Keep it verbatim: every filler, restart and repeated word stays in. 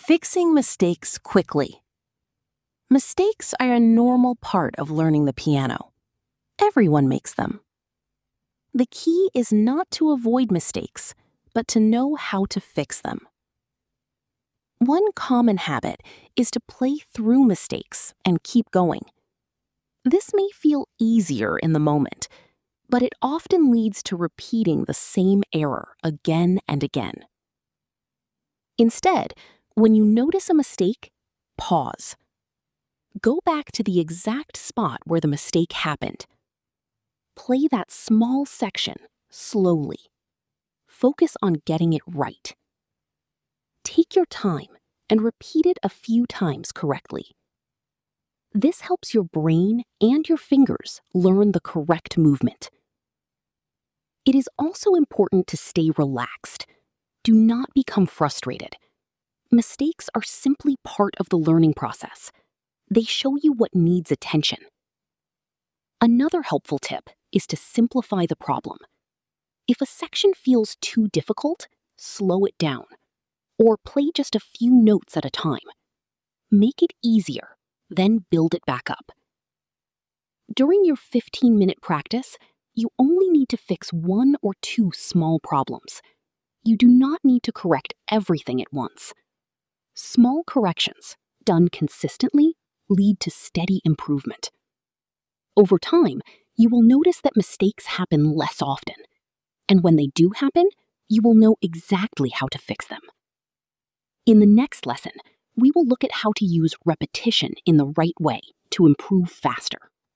Fixing mistakes quickly. Mistakes are a normal part of learning the piano. Everyone makes them. The key is not to avoid mistakes, but to know how to fix them. One common habit is to play through mistakes and keep going. This may feel easier in the moment, but it often leads to repeating the same error again and again. Instead, when you notice a mistake, pause. Go back to the exact spot where the mistake happened. Play that small section slowly. Focus on getting it right. Take your time and repeat it a few times correctly. This helps your brain and your fingers learn the correct movement. It is also important to stay relaxed. Do not become frustrated. Mistakes are simply part of the learning process. They show you what needs attention. Another helpful tip is to simplify the problem. If a section feels too difficult, slow it down, or play just a few notes at a time. Make it easier, then build it back up. During your fifteen-minute practice, you only need to fix one or two small problems. You do not need to correct everything at once. Small corrections, done consistently, lead to steady improvement. Over time, you will notice that mistakes happen less often, and when they do happen, you will know exactly how to fix them. In the next lesson, we will look at how to use repetition in the right way to improve faster.